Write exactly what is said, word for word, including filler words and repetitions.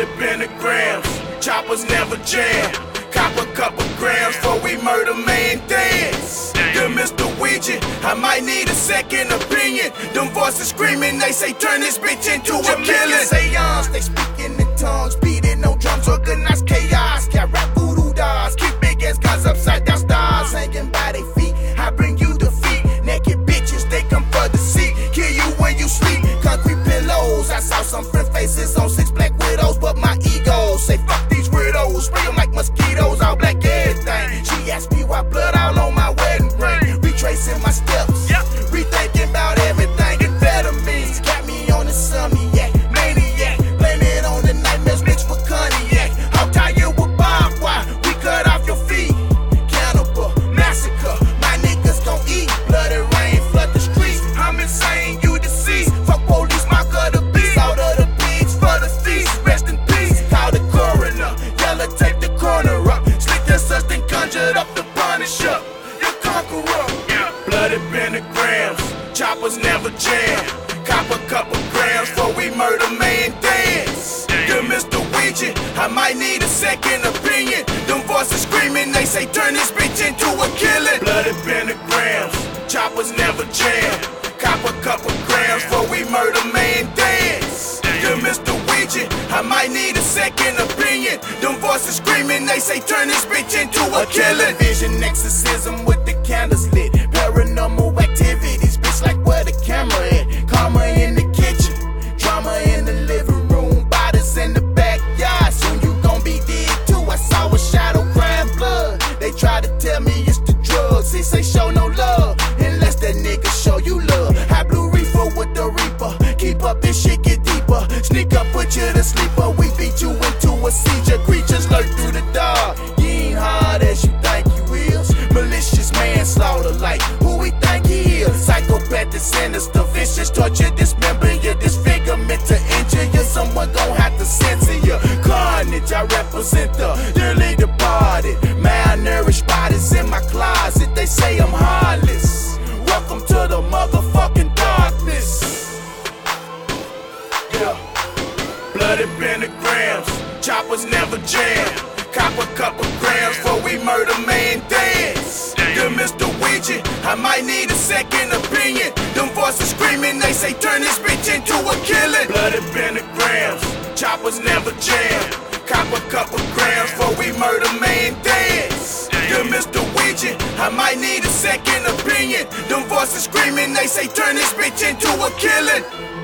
Bloody pentagrams, choppers never jam. Cop a couple grams before we murder man dance. Good Mister Ouija, I might need a second opinion. Them voices screaming, they say turn this bitch into a killing. Seance, they speaking in tongues, beating on drums, organized chaos. Got rap voodoo dolls, keep big ass guns upside down stars hanging by their feet. I bring you defeat, naked bitches, they come for the seat. Kill you when you sleep, concrete pillows. I saw some friend faces on six black widows, but my ego say fuck these weirdos. Spray them like mosquitoes, all black everything. She asked me why blood all on my wedding ring. Retracing my steps, yep. Rethinking about everything. Amphetamines got me on the insomniac, maniac. Blame it on the nightmares mixed with cognac. How tired with barbed wire, we cut off your feet. Cannibal, massacre, my niggas gon' eat. Bloody rain, flood the streets. I'm insane, you deceased. Fuck police, mark of the beast. Out of the pigs for the feast. Rest in peace, call the coroner. Yellow tape the corner up. Slick and such, then conjured up the punisher. You conqueror. Bloody pentagrams, choppers never jam. Cop a couple grams before we murder man dance. Good Mister Ouija, I might need a second opinion. Them voices screaming, they say turn this bitch into a killing. Bloody pentagrams, choppers never jam. Cop a couple grams before we murder man dance. Good Mister Ouija, I might need a second opinion. Them voices screaming, they say turn this bitch into a killing. Vision exorcism with the candles lit. Paranormal activities, bitch, like where the camera at. Karma in the kitchen, drama in the living room, bodies in the backyard. Soon you gon' be dead too. I saw a shadow crying blood. They try to tell me it's the drugs. They say show no love unless that nigga show you love. High blue reefer with the reaper. Keep up this shit get deeper. Sneak up, put you to sleeper. We beat you into a seizure. Creatures lurk through the dark. You ain't hard as you think you is. Malicious manslaughter, like who we think he is. Psychopath is sinister, vicious, torture, dismember you, disfigurement to injure you. Someone gon' have to censor you. Carnage, I represent the dearly departed. Malnourished bodies in my closet. They say I'm heartless. Welcome to the motherfucking darkness. Yeah. Bloody pentagrams, choppers never jam. Cop a couple grams before we murder man dance. Good Mister Ouija, I might need a second opinion. Them voices screaming, they say turn this bitch into a killing. Bloody pentagrams, choppers never jam. Cop a couple grams before we murder man dance. Good Mister Ouija, I might need a second opinion. Them voices screaming, they say turn this bitch into a killing.